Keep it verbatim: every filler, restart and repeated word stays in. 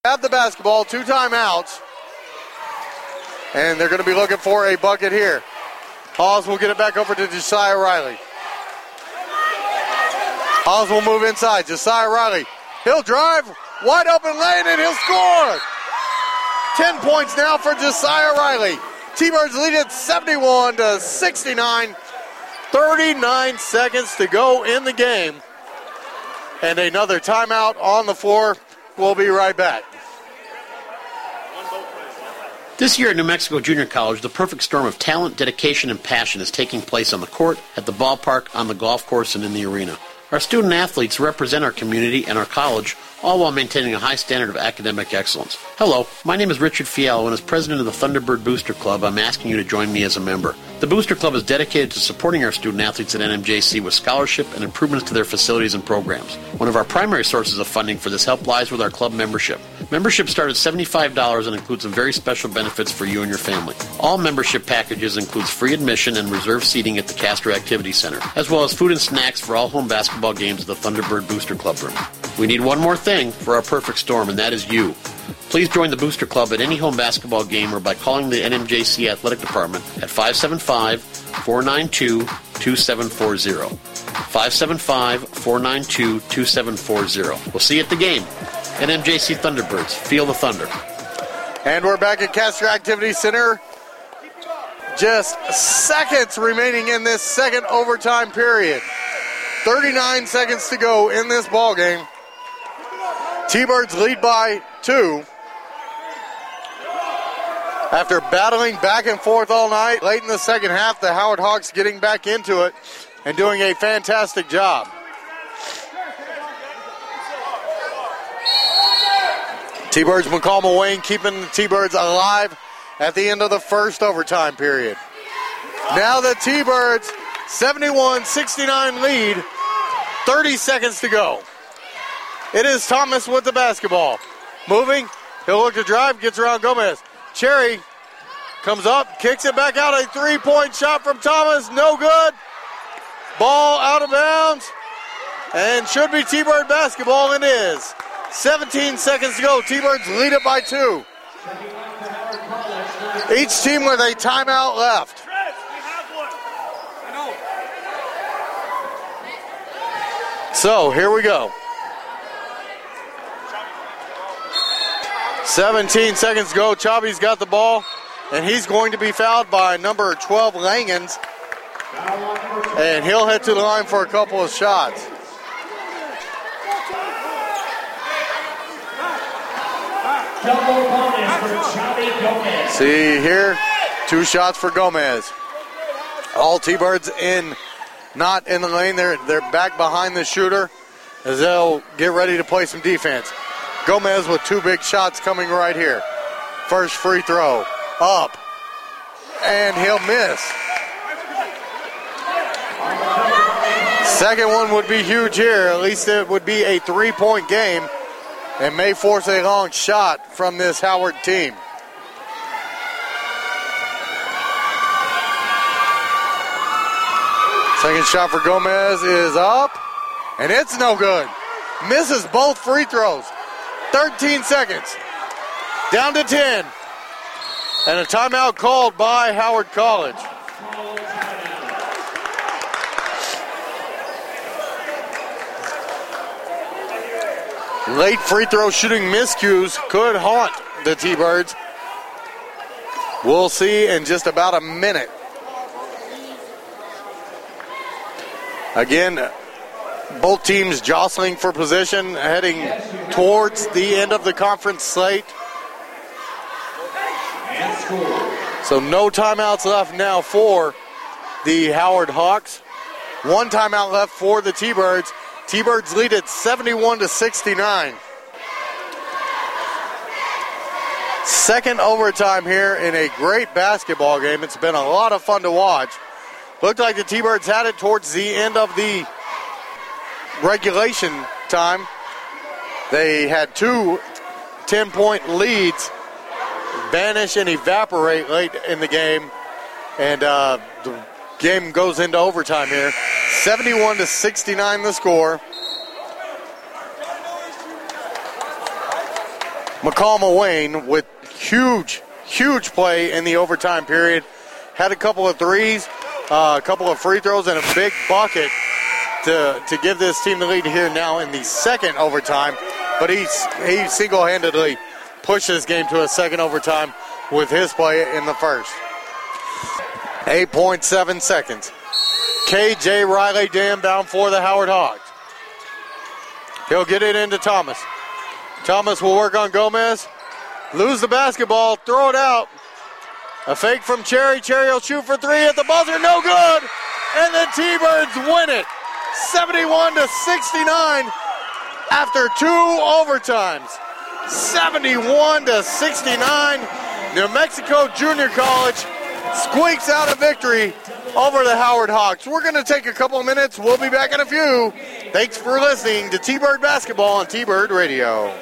Have the basketball, two timeouts, and they're going to be looking for a bucket here. Hawes will get it back over to Josiah Riley. Hawes will move inside. Josiah Riley, he'll drive, wide open lane, and he'll score. Ten points now for Josiah Riley. T-Birds lead it seventy-one to sixty-nine. thirty-nine seconds to go in the game, and another timeout on the floor. We'll be right back. This year at New Mexico Junior College, the perfect storm of talent, dedication, and passion is taking place on the court, at the ballpark, on the golf course, and in the arena. Our student athletes represent our community and our college, all while maintaining a high standard of academic excellence. Hello, my name is Richard Fialo, and as president of the Thunderbird Booster Club, I'm asking you to join me as a member. The Booster Club is dedicated to supporting our student athletes at N M J C with scholarship and improvements to their facilities and programs. One of our primary sources of funding for this help lies with our club membership. Membership starts at seventy-five dollars and includes some very special benefits for you and your family. All membership packages includes free admission and reserved seating at the Castro Activity Center, as well as food and snacks for all home basketball games at the Thunderbird Booster Club room. We need one more thing for our perfect storm, and that is you. Please join the Booster Club at any home basketball game or by calling the N M J C Athletic Department at five seven five, four nine two, two seven four zero. five seven five, four nine two, two seven four zero. We'll see you at the game. N M J C Thunderbirds, feel the thunder. And we're back at Castro Activity Center. Just seconds remaining in this second overtime period. thirty-nine seconds to go in this ball game. T-Birds lead by two. After battling back and forth all night, late in the second half, the Howard Hawks getting back into it and doing a fantastic job. T-Birds McCall Wayne keeping the T-Birds alive at the end of the first overtime period. Now the T-Birds seventy-one sixty-nine lead, thirty seconds to go. It is Thomas with the basketball. Moving, he'll look to drive, gets around Gomez. Cherry comes up, kicks it back out, a three-point shot from Thomas, no good. Ball out of bounds, and should be T-Bird basketball, and is. seventeen seconds to go, T-Birds lead it by two. Each team with a timeout left. So, here we go. seventeen seconds to go. Chavi's got the ball, and he's going to be fouled by number twelve, Langens. And he'll head to the line for a couple of shots. See here, two shots for Gomez. All T-Birds in, not in the lane. They're, they're back behind the shooter as they'll get ready to play some defense. Gomez with two big shots coming right here. First free throw, up, and he'll miss. Second one would be huge here. At least it would be a three-point game and may force a long shot from this Howard team. Second shot for Gomez is up, and it's no good. Misses both free throws. thirteen seconds. Down to ten. And a timeout called by Howard College. Late free throw shooting miscues could haunt the T-Birds. We'll see in just about a minute. Again, both teams jostling for position, heading towards the end of the conference slate. So no timeouts left now for the Howard Hawks. One timeout left for the T-Birds. T-Birds lead at seventy-one to sixty-nine. Second overtime here in a great basketball game. It's been a lot of fun to watch. Looked like the T-Birds had it towards the end of the regulation time. They had two ten-point leads vanish and evaporate late in the game, and uh, the game goes into overtime here. seventy-one to sixty-nine the score. McCall Wayne with huge, huge play in the overtime period. Had a couple of threes, uh, a couple of free throws, and a big bucket to, to give this team the lead here now in the second overtime. But he's, he single-handedly pushed this game to a second overtime with his play in the first. eight point seven seconds. K J Riley Dam down for the Howard Hawks. He'll get it into Thomas. Thomas will work on Gomez. Lose the basketball, throw it out. A fake from Cherry. Cherry will shoot for three at the buzzer, no good. And the T-Birds win it, seventy-one to sixty-nine after two overtimes. seventy-one to sixty-nine. New Mexico Junior College squeaks out a victory over the Howard Hawks. We're going to take a couple of minutes. We'll be back in a few. Thanks for listening to T-Bird Basketball on T-Bird Radio.